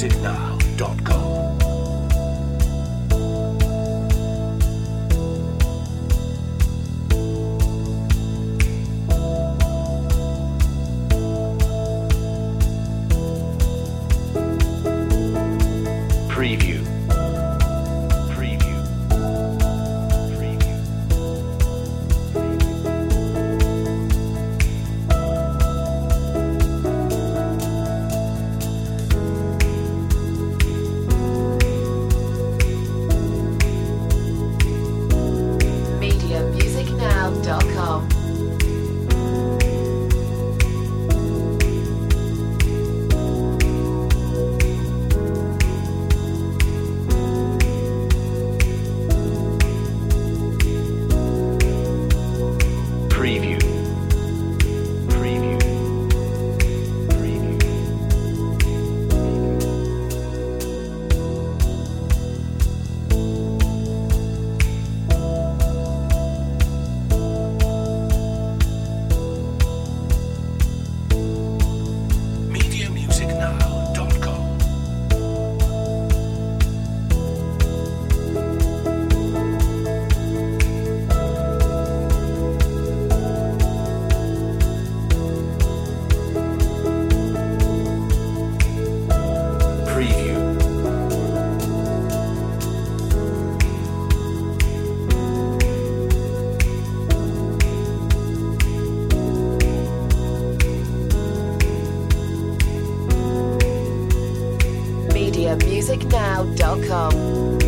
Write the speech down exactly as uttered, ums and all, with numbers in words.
music now dot com. Preview. Preview. Preview. media music now dot com. Preview. Preview. Preview. media music now dot com. Preview. media music now dot com.